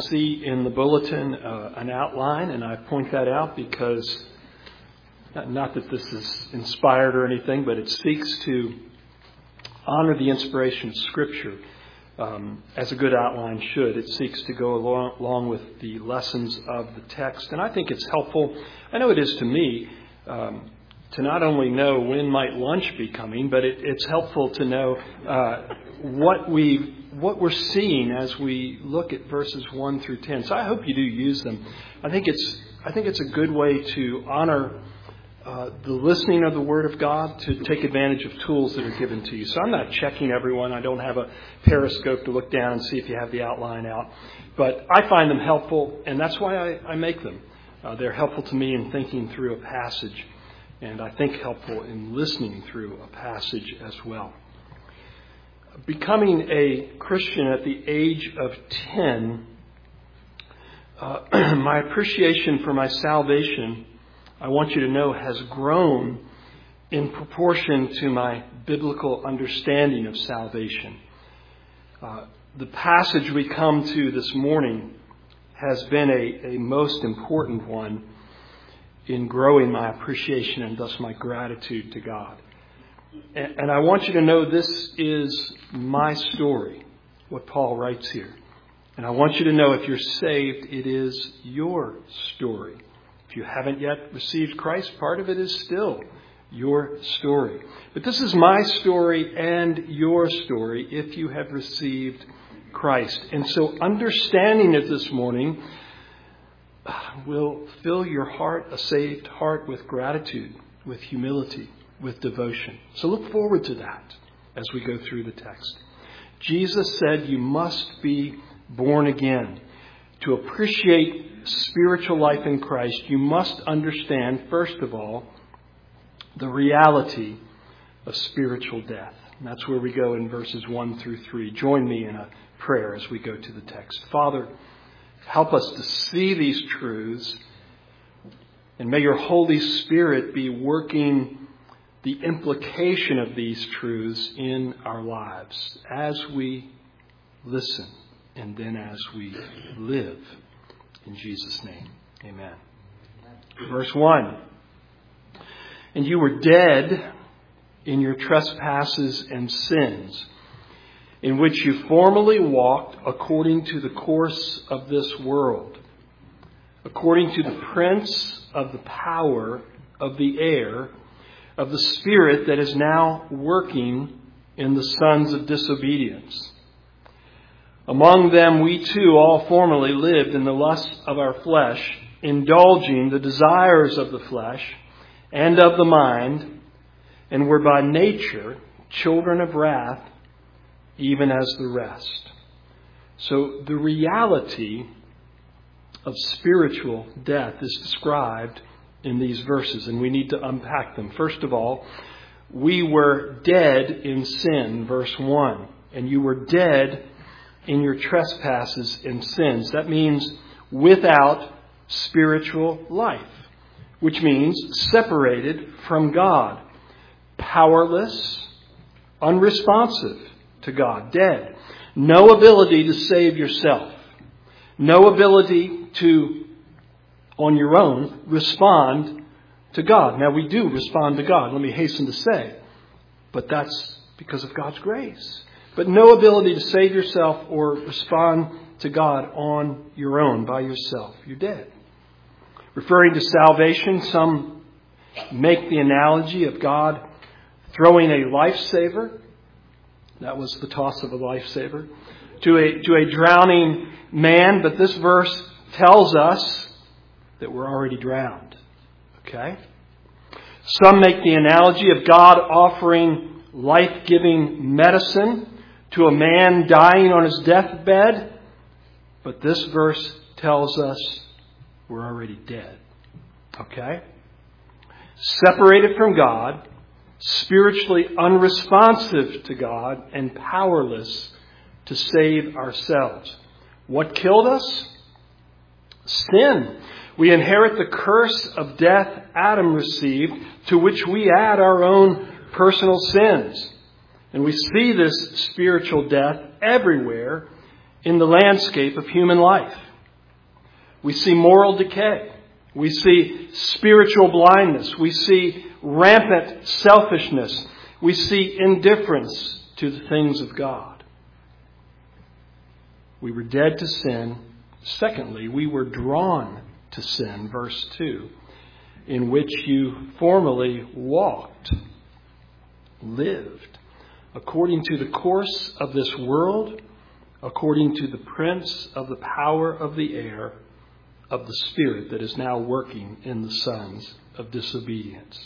see in the bulletin an outline, and I point that out because, not that this is inspired or anything, but it seeks to honor the inspiration of Scripture as a good outline should. It seeks to go along with the lessons of the text. And I think it's helpful, I know it is to me, to not only know when might lunch be coming, but it's helpful to know what we're seeing as we look at verses 1 through 10. So I hope you do use them. I think it's a good way to honor the listening of the Word of God, to take advantage of tools that are given to you. So I'm not checking everyone. I don't have a periscope to look down and see if you have the outline out. But I find them helpful, and that's why I make them. They're helpful to me in thinking through a passage, and I think helpful in listening through a passage as well. Becoming a Christian at the age of 10, my appreciation for my salvation, I want you to know, has grown in proportion to my biblical understanding of salvation. The passage we come to this morning has been a most important one in growing my appreciation and thus my gratitude to God. And I want you to know this is my story, what Paul writes here. And I want you to know if you're saved, it is your story. If you haven't yet received Christ, part of it is still your story. But this is my story and your story if you have received Christ. And so understanding it this morning will fill your heart, a saved heart, with gratitude, with humility, with devotion. So look forward to that as we go through the text. Jesus said you must be born again. To appreciate spiritual life in Christ, you must understand, first of all, the reality of spiritual death. And that's where we go in verses 1 through 3. Join me in a prayer as we go to the text. Father, help us to see these truths, and may your Holy Spirit be working the implication of these truths in our lives as we listen and then as we live. In Jesus' name, amen. Verse 1. And you were dead in your trespasses and sins, in which you formerly walked according to the course of this world, according to the prince of the power of the air, of the spirit that is now working in the sons of disobedience. Among them we too all formerly lived in the lusts of our flesh, indulging the desires of the flesh and of the mind, and were by nature children of wrath, even as the rest. So the reality of spiritual death is described in these verses, and we need to unpack them. First of all, we were dead in sin, verse 1. And you were dead in your trespasses and sins. That means without spiritual life, which means separated from God, powerless, unresponsive to God, dead. No ability to save yourself. No ability to, on your own, respond to God. Now, we do respond to God, let me hasten to say, but that's because of God's grace. But no ability to save yourself or respond to God on your own, by yourself. You're dead. Referring to salvation, some make the analogy of God throwing a lifesaver. That was the toss of a lifesaver to a drowning man. But this verse tells us that we're already drowned. Okay? Some make the analogy of God offering life-giving medicine to a man dying on his deathbed. But this verse tells us we're already dead. Okay? Separated from God, spiritually unresponsive to God, and powerless to save ourselves. What killed us? Sin. We inherit the curse of death Adam received, to which we add our own personal sins. And we see this spiritual death everywhere in the landscape of human life. We see moral decay. We see spiritual blindness. We see rampant selfishness. We see indifference to the things of God. We were dead to sin. Secondly, we were drawn to sin, verse 2, in which you formerly walked, lived, according to the course of this world, according to the prince of the power of the air, of the spirit that is now working in the sons of disobedience.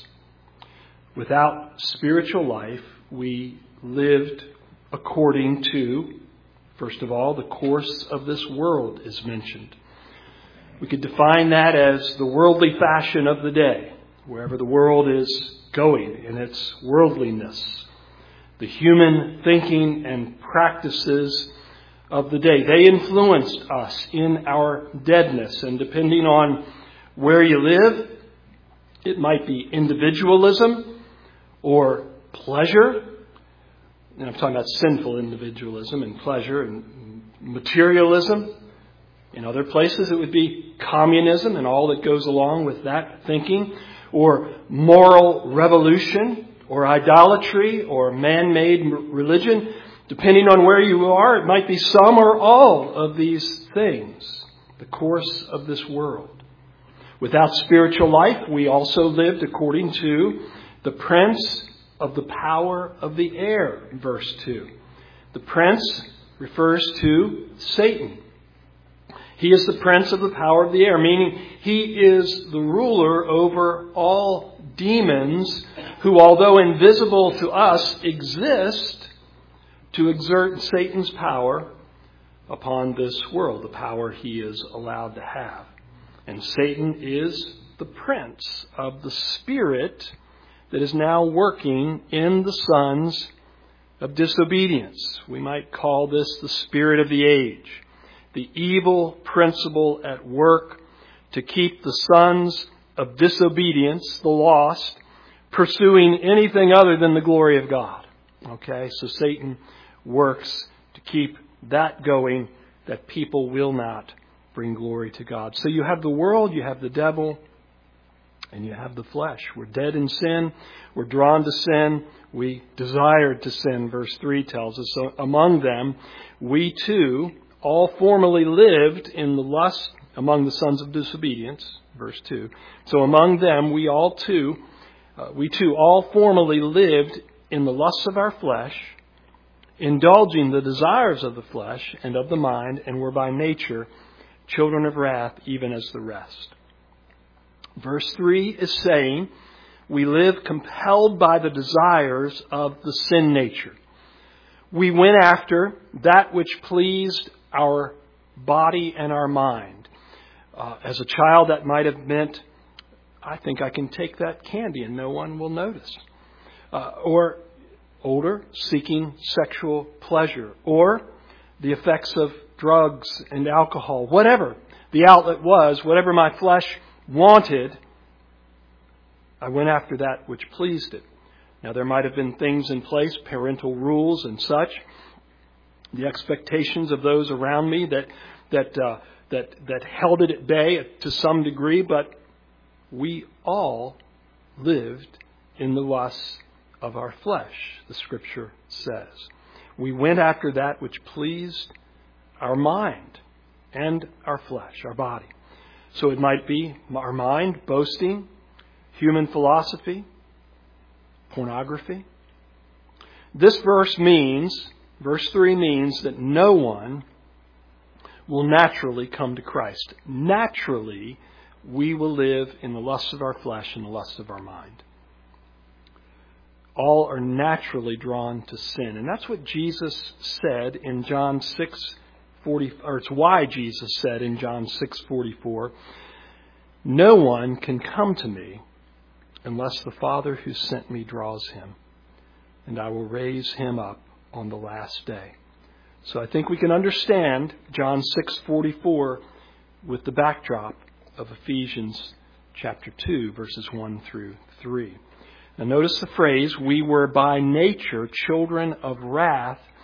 Without spiritual life, we lived according to, first of all, the course of this world is mentioned. We could define that as the worldly fashion of the day, wherever the world is going in its worldliness. The human thinking and practices of the day. They influenced us in our deadness. And depending on where you live, it might be individualism or pleasure. And I'm talking about sinful individualism and pleasure and materialism. In other places, it would be communism and all that goes along with that thinking, or moral revolution, or idolatry, or man-made religion. Depending on where you are, it might be some or all of these things, the course of this world. Without spiritual life, we also lived according to the prince of the power of the air, verse 2. The prince refers to Satan. He is the prince of the power of the air, meaning he is the ruler over all demons who, although invisible to us, exist to exert Satan's power upon this world, the power he is allowed to have. And Satan is the prince of the spirit that is now working in the sons of disobedience. We might call this the spirit of the age, the evil principle at work to keep the sons of disobedience, the lost, pursuing anything other than the glory of God. Okay, so Satan works to keep that going, that people will not bring glory to God. So you have the world, you have the devil, and you have the flesh. We're dead in sin. We're drawn to sin. We desired to sin, verse 3 tells us. So among them, we too all formerly lived in the lust among the sons of disobedience, verse 2. So among them, we too all formerly lived in the lusts of our flesh, indulging the desires of the flesh and of the mind, and were by nature children of wrath, even as the rest. Verse 3 is saying we live compelled by the desires of the sin nature. We went after that which pleased our body and our mind. As a child, that might have meant, I think I can take that candy and no one will notice. Or older, seeking sexual pleasure, or the effects of drugs and alcohol, whatever the outlet was, whatever my flesh wanted, I went after that which pleased it. Now, there might have been things in place, parental rules and such, the expectations of those around me that held it at bay to some degree, but we all lived in the lusts of our flesh, the Scripture says. We went after that which pleased our mind and our flesh, our body. So it might be our mind, boasting, human philosophy, pornography. This verse 3 means that no one will naturally come to Christ. Naturally, we will live in the lusts of our flesh and the lusts of our mind. All are naturally drawn to sin. And that's what Jesus said in John 6:40, or it's why Jesus said in John 6:44, "No one can come to me unless the Father who sent me draws him, and I will raise him up on the last day." So I think we can understand John 6:44 with the backdrop of Ephesians chapter 2, verses 1 through 3. Now notice the phrase, "We were by nature children of wrath,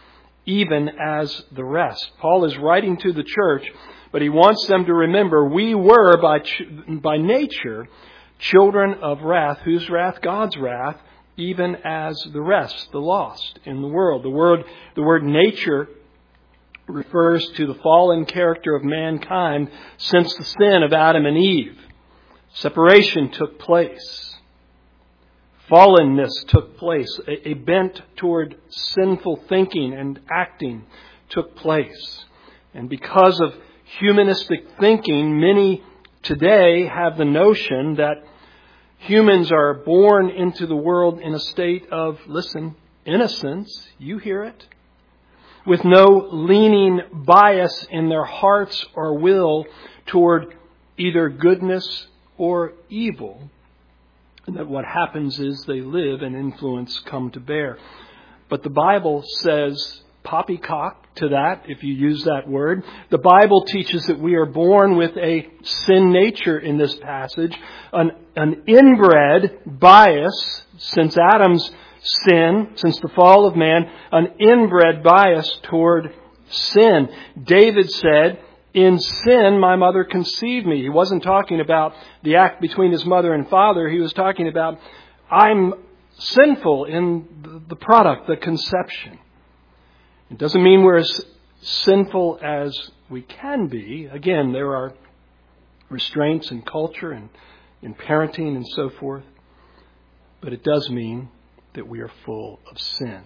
even as the rest. Paul is writing to the church, but he wants them to remember we were by nature children of wrath. Whose wrath? God's wrath, even as the rest, the lost in the world. The word nature refers to the fallen character of mankind since the sin of Adam and Eve. Separation took place. Fallenness took place. A bent toward sinful thinking and acting took place. And because of humanistic thinking, many today have the notion that humans are born into the world in a state of, listen, innocence. You hear it. With no leaning bias in their hearts or will toward either goodness or evil. And that what happens is they live and influence come to bear. But the Bible says poppycock to that, if you use that word. The Bible teaches that we are born with a sin nature in this passage, an inbred bias since Adam's sin, since the fall of man, an inbred bias toward sin. David said, in sin my mother conceived me. He wasn't talking about the act between his mother and father. He was talking about, I'm sinful in the product, the conception. It doesn't mean we're as sinful as we can be. Again, there are restraints in culture and in parenting and so forth. But it does mean that we are full of sin.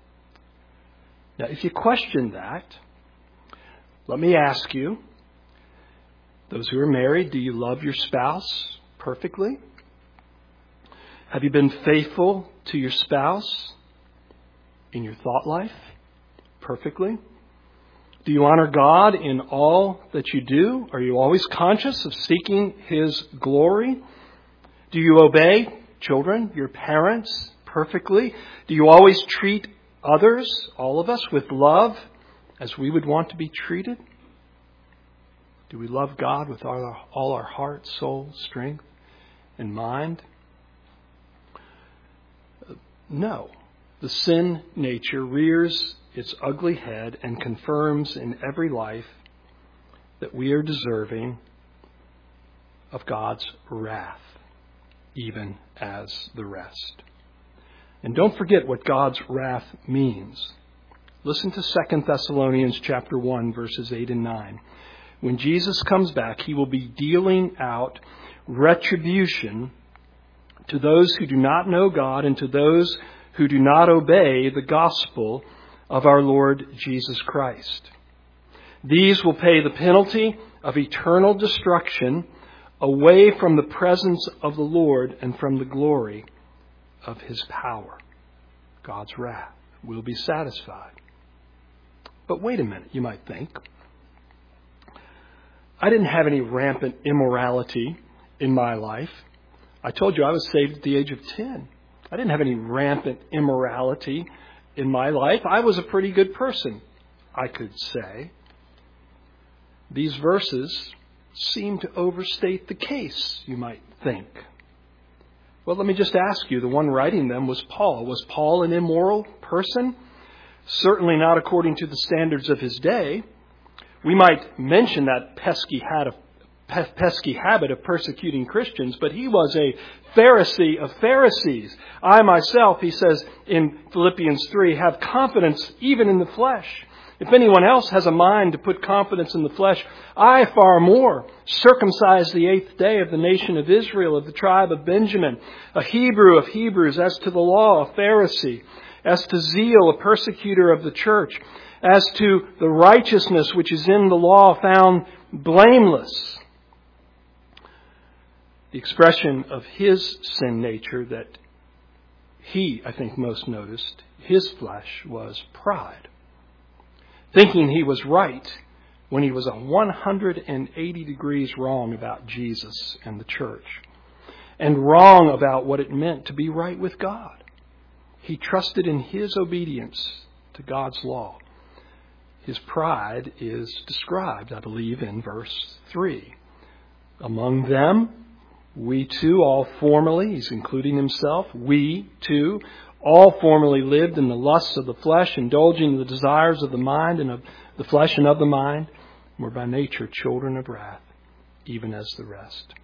Now, if you question that, let me ask you, those who are married, do you love your spouse perfectly? Have you been faithful to your spouse in your thought life perfectly? Do you honor God in all that you do? Are you always conscious of seeking His glory? Do you obey, children, your parents perfectly? Do you always treat others, all of us, with love as we would want to be treated? Do we love God with all our heart, soul, strength, and mind? No. The sin nature rears its ugly head and confirms in every life that we are deserving of God's wrath, even as the rest. And don't forget what God's wrath means. Listen to 2 Thessalonians chapter 1, verses 8 and 9. When Jesus comes back, He will be dealing out retribution to those who do not know God and to those who do not obey the gospel of our Lord Jesus Christ. These will pay the penalty of eternal destruction away from the presence of the Lord and from the glory of His power. God's wrath will be satisfied. But wait a minute, you might think. I didn't have any rampant immorality in my life. I told you I was saved at the age of 10. I didn't have any rampant immorality in my life. I was a pretty good person, I could say. These verses seem to overstate the case, you might think. Well, let me just ask you, the one writing them was Paul. Was Paul an immoral person? Certainly not according to the standards of his day. We might mention that pesky habit of persecuting Christians, but he was a Pharisee of Pharisees. I myself, he says in Philippians 3, have confidence even in the flesh. If anyone else has a mind to put confidence in the flesh, I far more, circumcised the 8th day of the nation of Israel, of the tribe of Benjamin, a Hebrew of Hebrews, as to the law, a Pharisee, as to zeal, a persecutor of the church, as to the righteousness which is in the law, found blameless. The expression of his sin nature that he, I think, most noticed, his flesh, was pride. Thinking he was right when he was 180 degrees wrong about Jesus and the church, and wrong about what it meant to be right with God. He trusted in his obedience to God's law. His pride is described, I believe, in verse 3. Among them, we too all formerly, he's including himself, we too All formerly lived in the lusts of the flesh, indulging the desires of the mind and of the flesh and of the mind, were by nature children of wrath, even as the rest.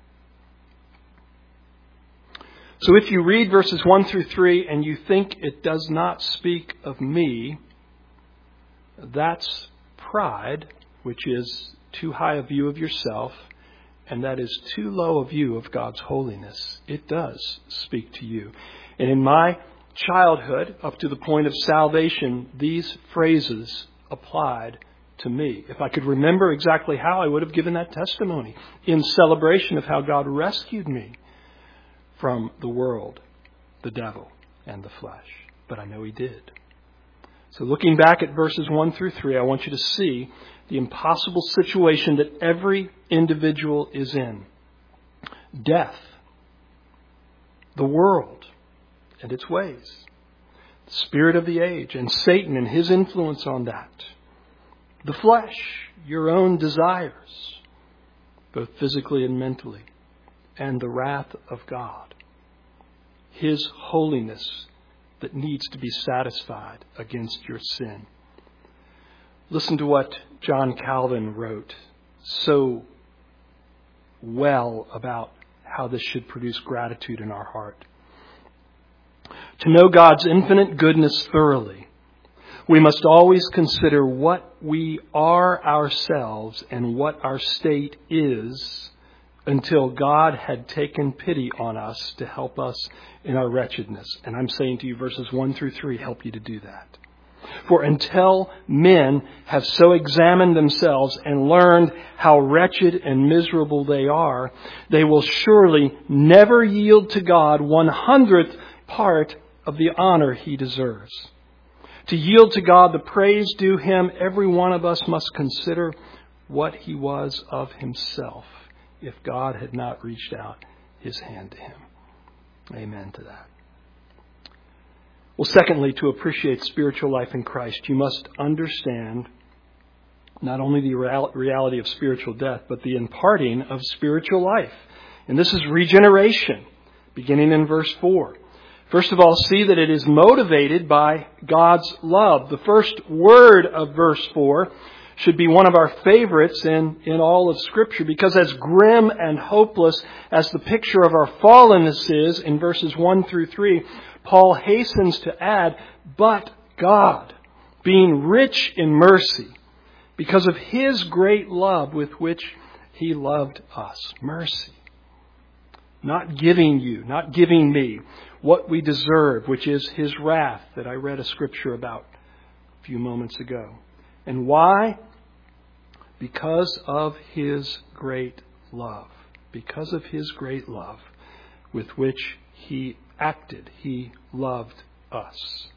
So if you read verses 1 through 3 and you think it does not speak of me, that's pride, which is too high a view of yourself, and that is too low a view of God's holiness. It does speak to you. And in my childhood, up to the point of salvation, these phrases applied to me. If I could remember exactly how, I would have given that testimony in celebration of how God rescued me from the world, the devil, and the flesh. But I know He did. So looking back at verses 1 through 3, I want you to see the impossible situation that every individual is in. Death, the world and its ways, the spirit of the age, and Satan and his influence on that. The flesh, your own desires, both physically and mentally, and the wrath of God, His holiness that needs to be satisfied against your sin. Listen to what John Calvin wrote so well about how this should produce gratitude in our heart. To know God's infinite goodness thoroughly, we must always consider what we are ourselves and what our state is until God had taken pity on us to help us in our wretchedness. And I'm saying to you, verses 1 through 3 help you to do that. For until men have so examined themselves and learned how wretched and miserable they are, they will surely never yield to God 100th part of the honor He deserves. To yield to God the praise due Him, every one of us must consider what he was of himself if God had not reached out His hand to him. Amen to that. Well, secondly, to appreciate spiritual life in Christ, you must understand not only the reality of spiritual death, but the imparting of spiritual life. And this is regeneration, beginning in verse 4. First of all, see that it is motivated by God's love. The first word of verse 4 should be one of our favorites in all of Scripture, because as grim and hopeless as the picture of our fallenness is in verses 1 through 3, Paul hastens to add, but God, being rich in mercy, because of His great love with which He loved us. Mercy. Not giving you, not giving me what we deserve, which is His wrath that I read a scripture about a few moments ago. And why? Because of His great love. Because of His great love with which He acted. He loved us.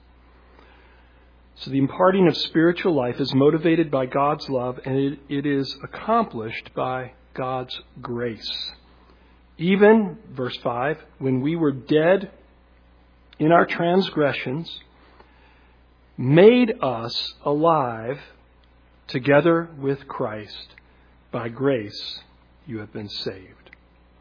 So the imparting of spiritual life is motivated by God's love, and it is accomplished by God's grace. Even, verse 5, when we were dead in our transgressions, made us alive together with Christ. By grace you have been saved.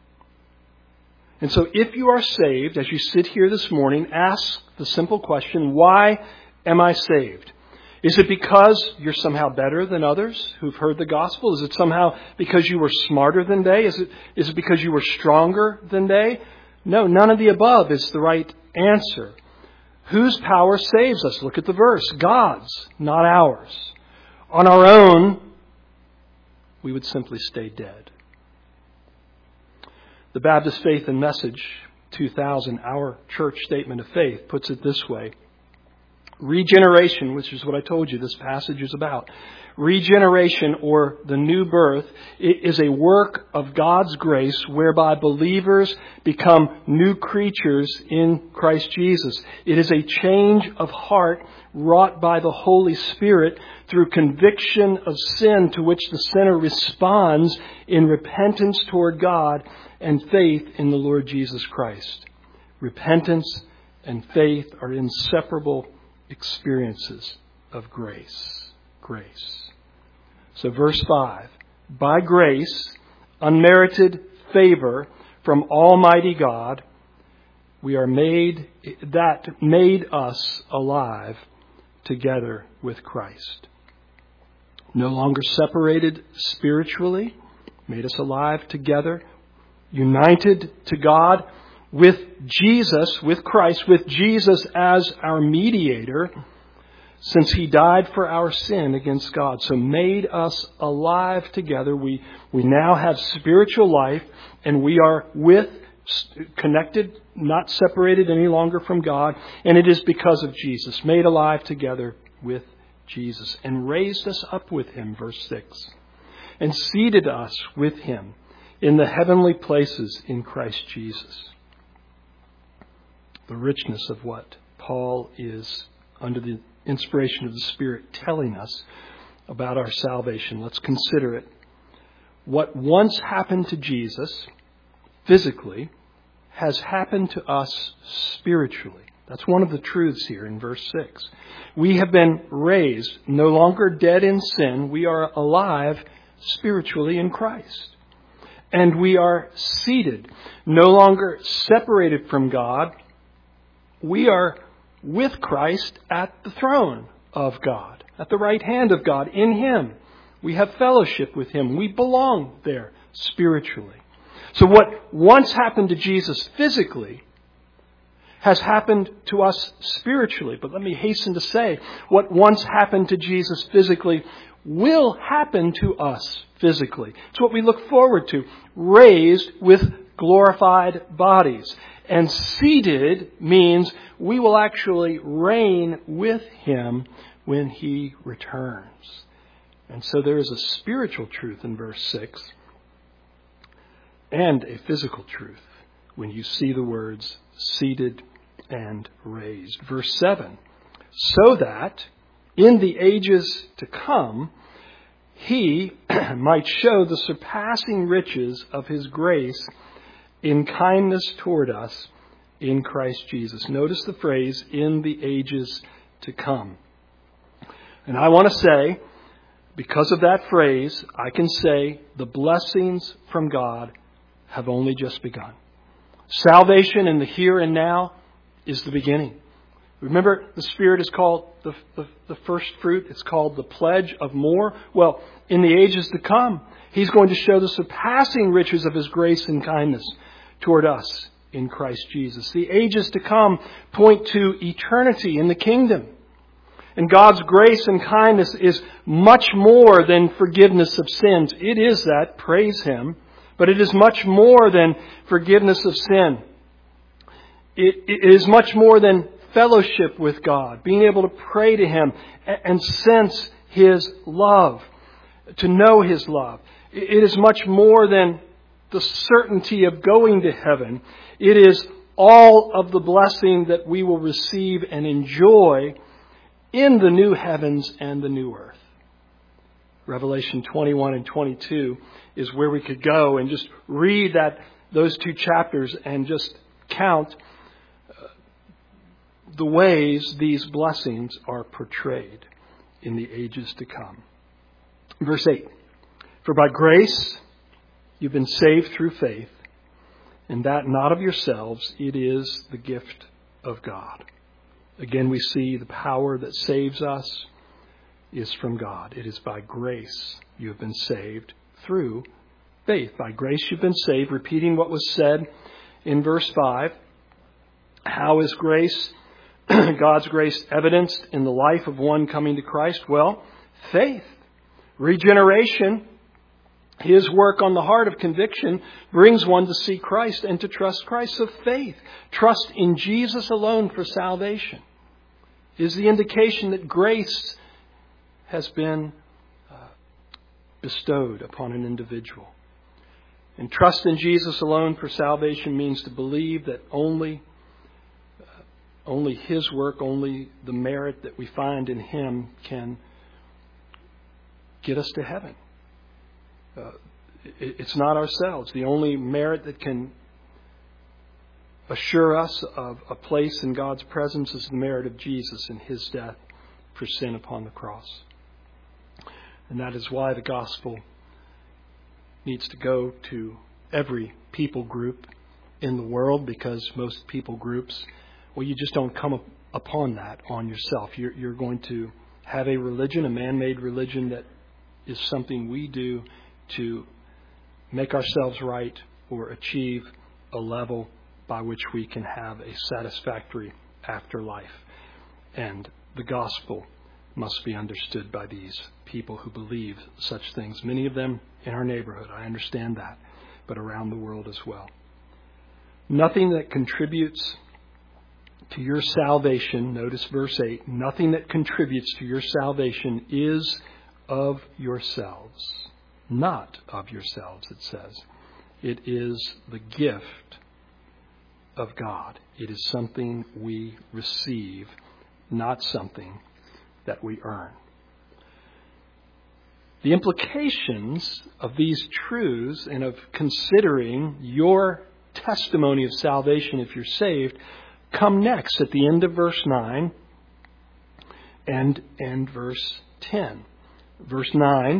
And so if you are saved, as you sit here this morning, ask the simple question, why am I saved? Is it because you're somehow better than others who've heard the gospel? Is it somehow because you were smarter than they? Is it because you were stronger than they? No, none of the above is the right answer. Whose power saves us? Look at the verse. God's, not ours. On our own, we would simply stay dead. The Baptist Faith and Message 2000, our church statement of faith, puts it this way. Regeneration, which is what I told you this passage is about. Regeneration, or the new birth, is a work of God's grace whereby believers become new creatures in Christ Jesus. It is a change of heart wrought by the Holy Spirit through conviction of sin, to which the sinner responds in repentance toward God and faith in the Lord Jesus Christ. Repentance and faith are inseparable experiences of grace. Grace. So verse 5, by grace, unmerited favor from Almighty God, that made us alive together with Christ. No longer separated spiritually, made us alive together, united to God with Jesus, with Christ, with Jesus as our mediator, since He died for our sin against God. So made us alive together. We now have spiritual life, and we are connected, not separated any longer from God. And it is because of Jesus, made alive together with Jesus, and raised us up with Him, verse 6, and seated us with Him in the heavenly places in Christ Jesus. The richness of what Paul is, under the inspiration of the Spirit, telling us about our salvation. Let's consider it. What once happened to Jesus physically has happened to us spiritually. That's one of the truths here in verse 6. We have been raised, no longer dead in sin. We are alive spiritually in Christ. And we are seated, no longer separated from God. We are with Christ at the throne of God, at the right hand of God. In Him, we have fellowship with Him. We belong there spiritually. So what once happened to Jesus physically has happened to us spiritually. But let me hasten to say, what once happened to Jesus physically will happen to us physically. It's what we look forward to. Raised with glorified bodies. And seated means we will actually reign with Him when He returns. And so there is a spiritual truth in verse 6 and a physical truth when you see the words seated and raised. Verse 7, so that in the ages to come, He might show the surpassing riches of His grace in kindness toward us in Christ Jesus. Notice the phrase, in the ages to come. And I want to say, because of that phrase, I can say the blessings from God have only just begun. Salvation in the here and now is the beginning. Remember, the Spirit is called the first fruit. It's called the pledge of more. Well, in the ages to come, He's going to show the surpassing riches of His grace and kindness toward us in Christ Jesus. The ages to come point to eternity in the kingdom. And God's grace and kindness is much more than forgiveness of sins. It is that, praise Him. But it is much more than forgiveness of sin. It is much more than fellowship with God, being able to pray to Him and sense His love, to know His love. It is much more than the certainty of going to heaven. It is all of the blessing that we will receive and enjoy in the new heavens and the new earth. Revelation 21 and 22 is where we could go and just read those two chapters and just count the ways these blessings are portrayed in the ages to come. Verse 8, for by grace you've been saved through faith, and that not of yourselves, it is the gift of God. Again, we see the power that saves us is from God. It is by grace you have been saved through faith. By grace you've been saved, repeating what was said in verse 5. How is grace, God's grace, evidenced in the life of one coming to Christ? Well, faith, regeneration, His work on the heart of conviction brings one to see Christ and to trust Christ. So faith, trust in Jesus alone for salvation, is the indication that grace has been bestowed upon an individual. And trust in Jesus alone for salvation means to believe that only His work, only the merit that we find in Him can get us to heaven. It's not ourselves. The only merit that can assure us of a place in God's presence is the merit of Jesus and His death for sin upon the cross. And that is why the gospel needs to go to every people group, in the world because most people groups, well, you just don't come upon that on yourself. You're going to have a religion, a man-made religion that is something we do to make ourselves right or achieve a level by which we can have a satisfactory afterlife. And the gospel must be understood by these people who believe such things. Many of them in our neighborhood, I understand that, but around the world as well. Nothing that contributes to your salvation, notice verse 8, nothing that contributes to your salvation is of yourselves. Not of yourselves, it says. It is the gift of God. It is something we receive, not something that we earn. The implications of these truths and of considering your testimony of salvation if you're saved come next at the end of verse 9 and verse 10. Verse 9,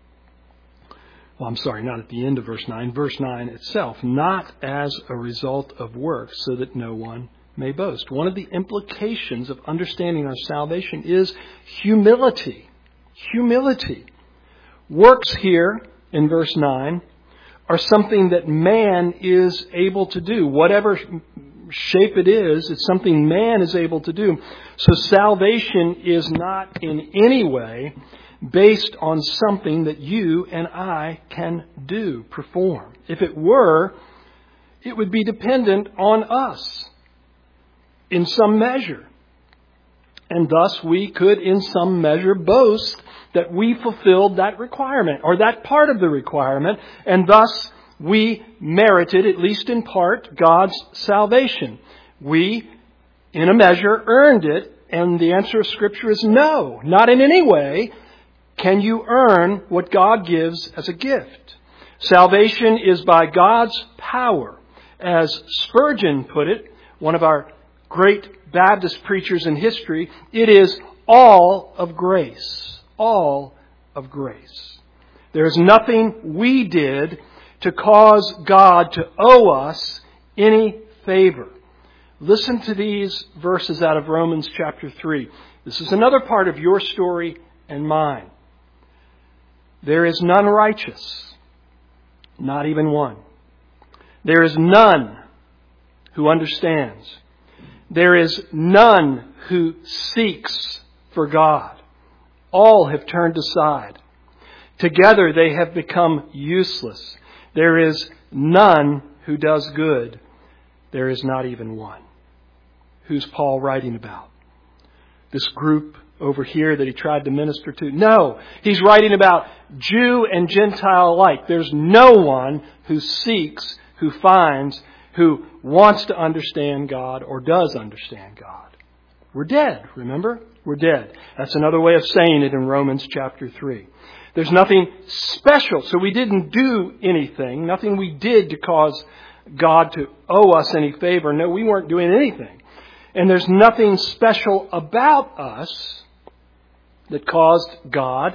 well, I'm sorry, not at the end of verse 9. Verse 9 itself, not as a result of works, so that no one may boast. One of the implications of understanding our salvation is humility. Humility. Works here in verse 9 are something that man is able to do. Whatever shape it is, it's something man is able to do. So salvation is not in any way based on something that you and I can do, perform. If it were, it would be dependent on us in some measure. And thus we could in some measure boast that we fulfilled that requirement or that part of the requirement, and thus we merited, at least in part, God's salvation. We, in a measure, earned it, and the answer of Scripture is no, not in any way can you earn what God gives as a gift. Salvation is by God's power. As Spurgeon put it, one of our great Baptist preachers in history, it is all of grace. All of grace. There is nothing we did to cause God to owe us any favor. Listen to these verses out of Romans chapter 3. This is another part of your story and mine. There is none righteous, not even one. There is none who understands. There is none who seeks for God. All have turned aside. Together they have become useless. There is none who does good. There is not even one. Who's Paul writing about? This group over here that he tried to minister to? No, he's writing about Jew and Gentile alike. There's no one who seeks, who finds, who wants to understand God or does understand God. We're dead, remember? We're dead. That's another way of saying it in Romans chapter 3. There's nothing special, so we didn't do anything, nothing we did to cause God to owe us any favor. No, we weren't doing anything. And there's nothing special about us that caused God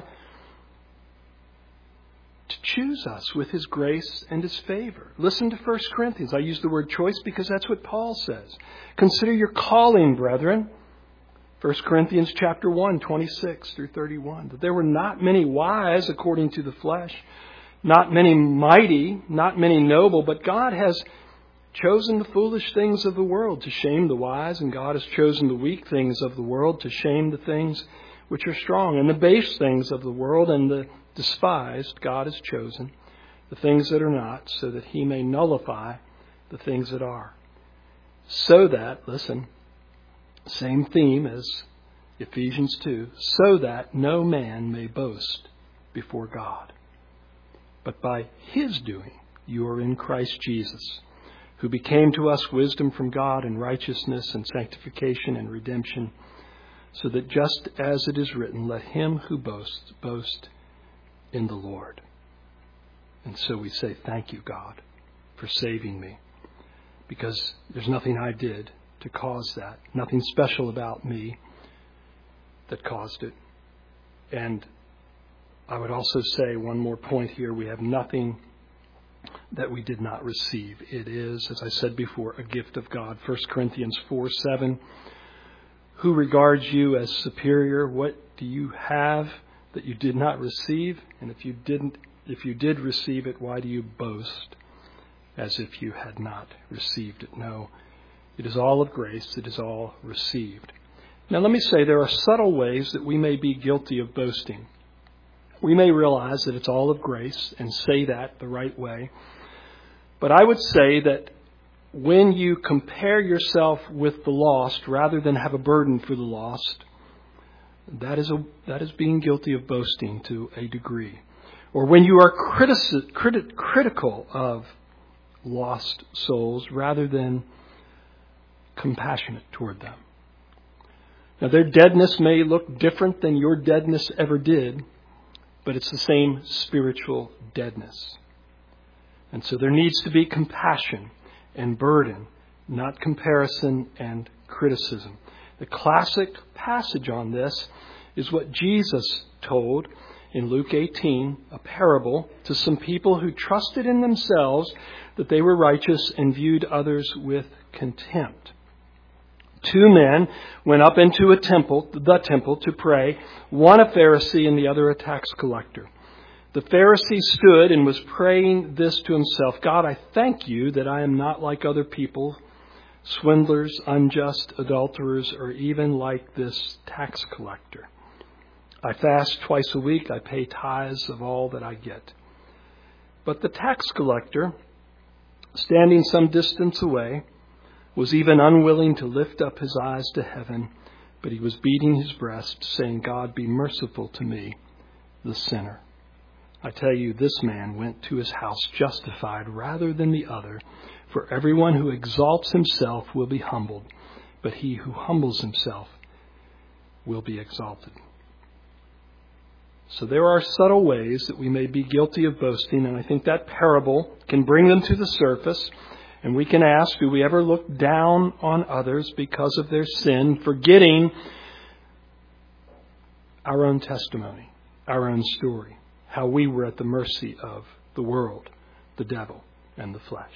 to choose us with His grace and His favor. Listen to 1 Corinthians. I use the word choice because that's what Paul says. Consider your calling, brethren. 1 Corinthians chapter 1, 26 through 31. That there were not many wise according to the flesh, not many mighty, not many noble, but God has chosen the foolish things of the world to shame the wise, and God has chosen the weak things of the world to shame the things which are strong, and the base things of the world and the despised God has chosen, the things that are not, so that He may nullify the things that are. So that, listen, same theme as Ephesians 2, so that no man may boast before God. But by His doing, you are in Christ Jesus, who became to us wisdom from God and righteousness and sanctification and redemption, so that just as it is written, let him who boasts, boast in the Lord. And so we say, thank you, God, for saving me, because there's nothing I did to cause that, nothing special about me that caused it. And I would also say one more point here, we have nothing that we did not receive. It is, as I said before, a gift of God. 1 Corinthians 4:7. Who regards you as superior? What do you have that you did not receive? And if you did receive it, why do you boast as if you had not received it? No, it is all of grace. It is all received. Now let me say there are subtle ways that we may be guilty of boasting. We may realize that it's all of grace and say that the right way. But I would say that when you compare yourself with the lost rather than have a burden for the lost, that is being guilty of boasting to a degree. Or when you are critical of lost souls rather than compassionate toward them. Now their deadness may look different than your deadness ever did, but it's the same spiritual deadness. And so there needs to be compassion and burden, not comparison and criticism. The classic passage on this is what Jesus told in Luke 18, a parable to some people who trusted in themselves that they were righteous and viewed others with contempt. Two men went up into the temple to pray, one a Pharisee and the other a tax collector. The Pharisee stood and was praying this to himself: God, I thank you that I am not like other people, swindlers, unjust, adulterers, or even like this tax collector. I fast twice a week. I pay tithes of all that I get. But the tax collector, standing some distance away, was even unwilling to lift up his eyes to heaven, but he was beating his breast, saying, God, be merciful to me, the sinner. I tell you, this man went to his house justified rather than the other. For everyone who exalts himself will be humbled, but he who humbles himself will be exalted. So there are subtle ways that we may be guilty of boasting, and I think that parable can bring them to the surface. And we can ask, do we ever look down on others because of their sin, forgetting our own testimony, our own story, how we were at the mercy of the world, the devil, and the flesh.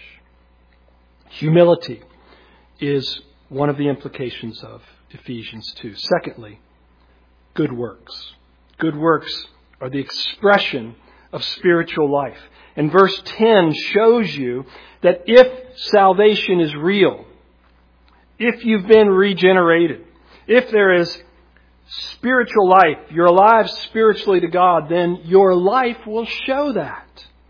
Humility is one of the implications of Ephesians 2. Secondly, good works. Good works are the expression of spiritual life. And verse 10 shows you that if salvation is real, if you've been regenerated, if there is spiritual life, you're alive spiritually to God, then your life will show that.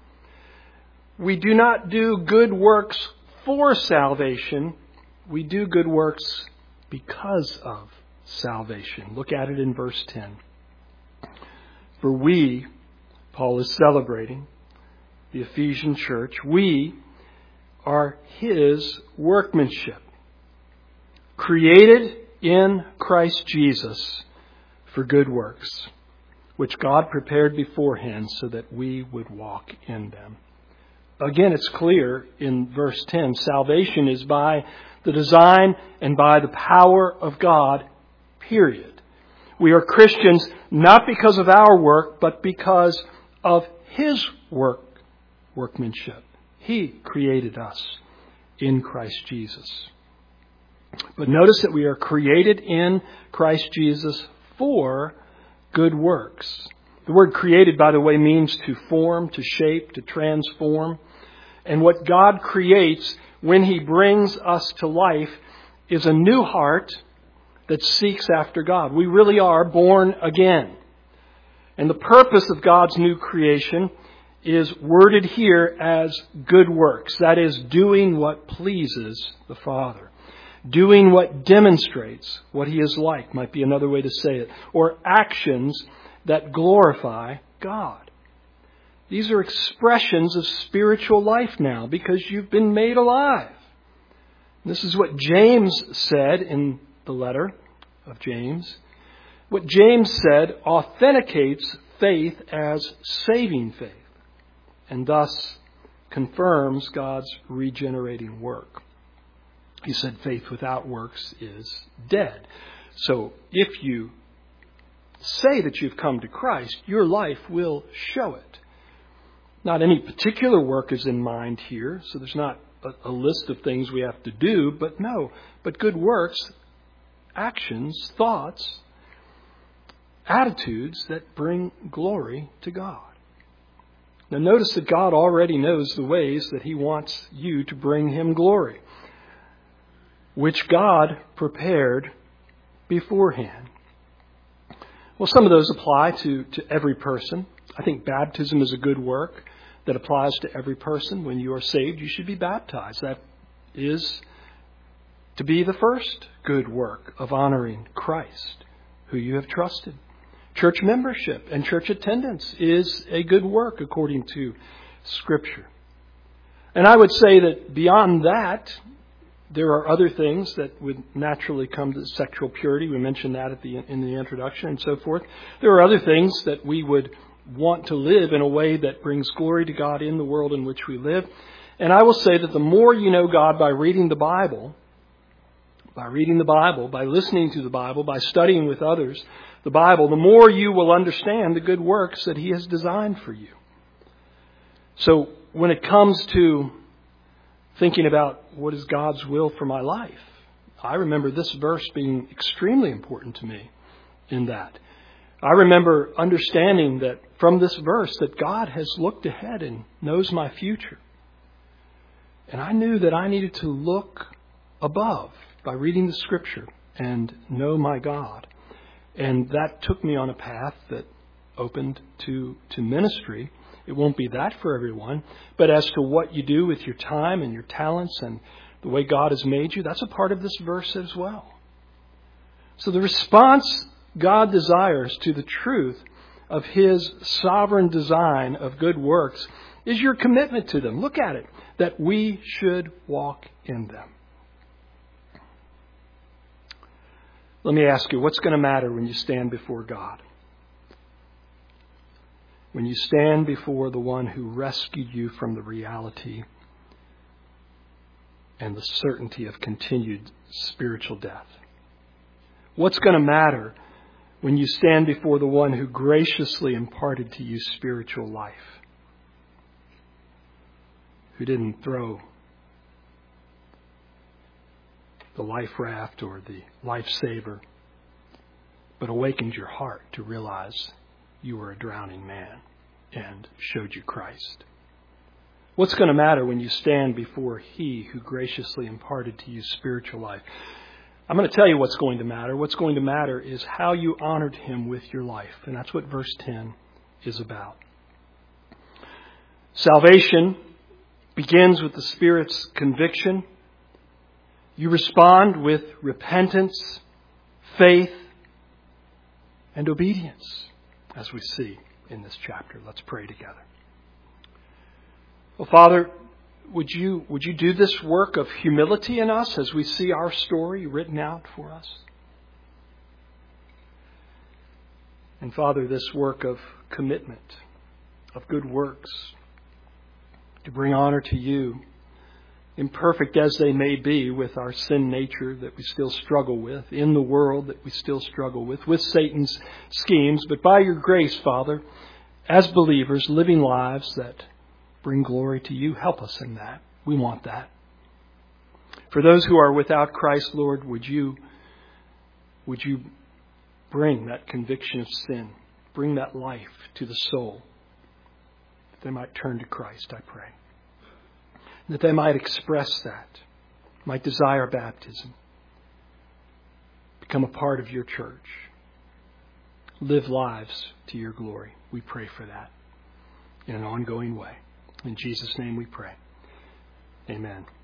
We do not do good works for salvation. We do good works because of salvation. Look at it in verse 10. For we, Paul is celebrating the Ephesian church, we are His workmanship, created in Christ Jesus for good works, which God prepared beforehand so that we would walk in them. Again, it's clear in verse 10, salvation is by the design and by the power of God, period. We are Christians not because of our work, but because of His workmanship. He created us in Christ Jesus. But notice that we are created in Christ Jesus for good works. The word created, by the way, means to form, to shape, to transform. And what God creates when He brings us to life is a new heart that seeks after God. We really are born again. And the purpose of God's new creation is worded here as good works. That is, doing what pleases the Father. Doing what demonstrates what He is like, might be another way to say it. Or actions that glorify God. These are expressions of spiritual life now because you've been made alive. This is what James said in the letter of James. What James said authenticates faith as saving faith and thus confirms God's regenerating work. He said faith without works is dead. So if you say that you've come to Christ, your life will show it. Not any particular work is in mind here, so there's not a list of things we have to do, but good works, actions, thoughts, attitudes that bring glory to God. Now notice that God already knows the ways that He wants you to bring Him glory, which God prepared beforehand. Well, some of those apply to every person. I think baptism is a good work that applies to every person. When you are saved, you should be baptized. That is to be the first good work of honoring Christ, who you have trusted. Church membership and church attendance is a good work according to Scripture. And I would say that beyond that, there are other things that would naturally come to sexual purity. We mentioned that in the introduction and so forth. There are other things that we would want to live in a way that brings glory to God in the world in which we live. And I will say that the more you know God by reading the Bible, by listening to the Bible, by studying with others the Bible, the more you will understand the good works that He has designed for you. So when it comes to thinking about what is God's will for my life, I remember this verse being extremely important to me in that. I remember understanding that from this verse that God has looked ahead and knows my future. And I knew that I needed to look above by reading the Scripture and know my God. And that took me on a path that opened to ministry. It won't be that for everyone, but as to what you do with your time and your talents and the way God has made you, that's a part of this verse as well. So the response God desires to the truth of His sovereign design of good works is your commitment to them. Look at it, that we should walk in them. Let me ask you, what's going to matter when you stand before God? When you stand before the one who rescued you from the reality and the certainty of continued spiritual death? What's going to matter when you stand before the one who graciously imparted to you spiritual life? Who didn't throw the life raft or the lifesaver, but awakened your heart to realize you were a drowning man and showed you Christ. What's going to matter when you stand before He who graciously imparted to you spiritual life? I'm going to tell you what's going to matter. What's going to matter is how you honored Him with your life. And that's what verse 10 is about. Salvation begins with the Spirit's conviction. You respond with repentance, faith, and obedience, as we see in this chapter. Let's pray together. Well, Father, would you do this work of humility in us as we see our story written out for us? And Father, this work of commitment, of good works, to bring honor to you, imperfect as they may be with our sin nature that we still struggle with, in the world that we still struggle with Satan's schemes. But by your grace, Father, as believers, living lives that bring glory to you, help us in that. We want that. For those who are without Christ, Lord, would you bring that conviction of sin, bring that life to the soul, that they might turn to Christ, I pray. That they might express that, might desire baptism, become a part of your church, live lives to your glory. We pray for that in an ongoing way. In Jesus' name we pray. Amen.